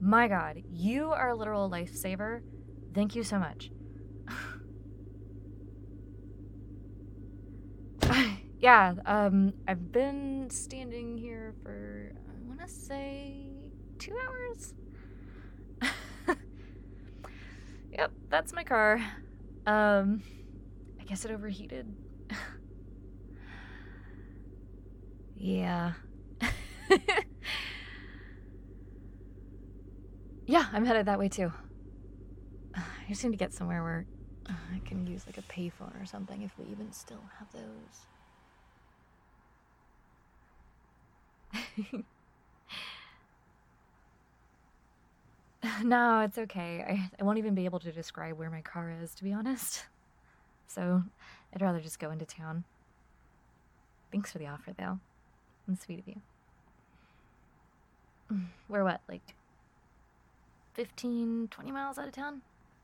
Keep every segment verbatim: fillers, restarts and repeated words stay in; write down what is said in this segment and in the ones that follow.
My God, you are a literal lifesaver. Thank you so much. Yeah, um, I've been standing here for, I want to say, two hours? Yep, that's my car. Um, I guess it overheated. Yeah. Yeah, I'm headed that way too. I just need to get somewhere where I can use like a payphone or something if we even still have those. No, it's okay. I, I won't even be able to describe where my car is, to be honest. So, I'd rather just go into town. Thanks for the offer, though. It's sweet of you. We're what, like fifteen, twenty miles out of town?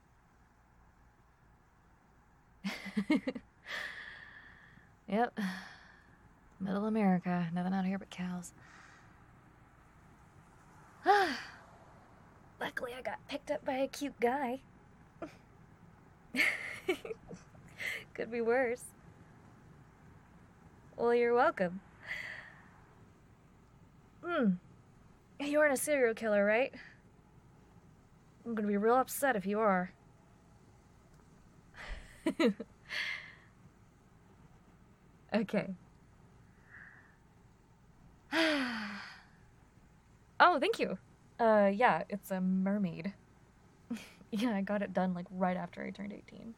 Yep. Middle America. Nothing out here but cows. Luckily, I got picked up by a cute guy. Could be worse. Well, you're welcome. Hmm. You aren't a serial killer, right? I'm gonna be real upset if you are. Okay. Oh, thank you. Uh, yeah, it's a mermaid. Yeah, I got it done like right after I turned eighteen.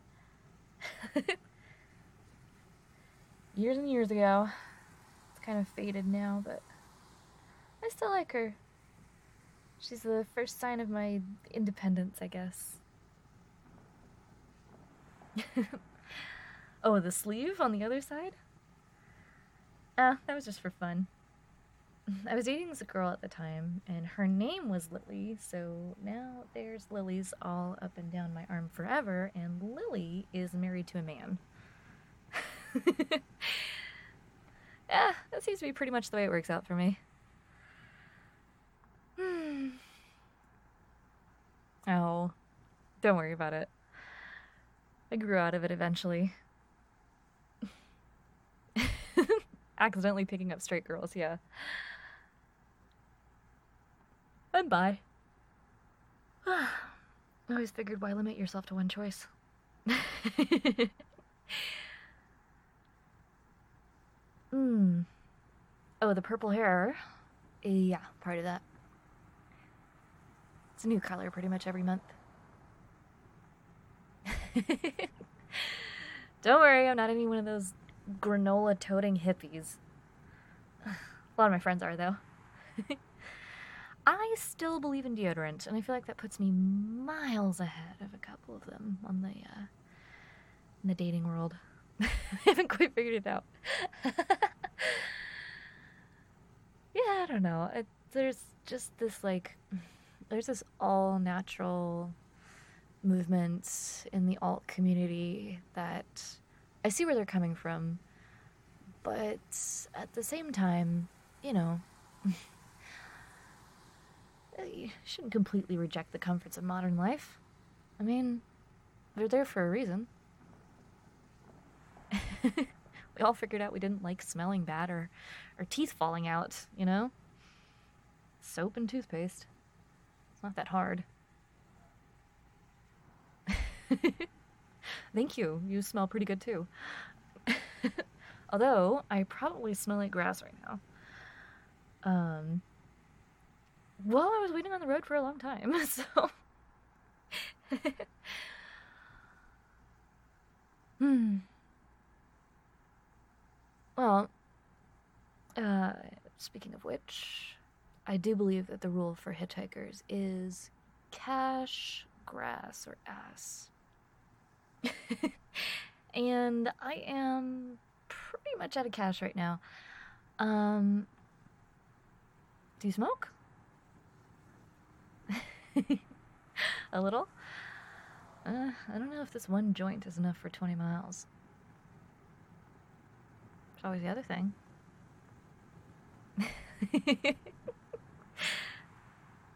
Years and years ago. It's kind of faded now, but I still like her. She's the first sign of my independence, I guess. Oh, the sleeve on the other side? Ah, that was just for fun. I was dating this girl at the time, and her name was Lily, so now there's lilies all up and down my arm forever, and Lily is married to a man. Yeah, that seems to be pretty much the way it works out for me. Hmm. Oh, don't worry about it. I grew out of it eventually. Accidentally picking up straight girls, yeah. And bye. I always figured, why limit yourself to one choice? Hmm. Oh, the purple hair. Yeah, part of that. It's a new color pretty much every month. Don't worry, I'm not any one of those granola-toting hippies. A lot of my friends are, though. I still believe in deodorant, and I feel like that puts me miles ahead of a couple of them on the, uh, in the dating world. I haven't quite figured it out. Yeah, I don't know. It, there's just this, like, there's this all-natural movement in the alt community that I see where they're coming from, but at the same time, you know, you shouldn't completely reject the comforts of modern life. I mean, they're there for a reason. We all figured out we didn't like smelling bad or our teeth falling out, you know? Soap and toothpaste. It's not that hard. Thank you. You smell pretty good too. Although, I probably smell like grass right now. Um, well, I was waiting on the road for a long time, so... Hmm. Well, uh, speaking of which, I do believe that the rule for hitchhikers is cash, grass, or ass. And I am pretty much out of cash right now. Um, do you smoke? A little? Uh, I don't know if this one joint is enough for twenty miles. There's always the other thing.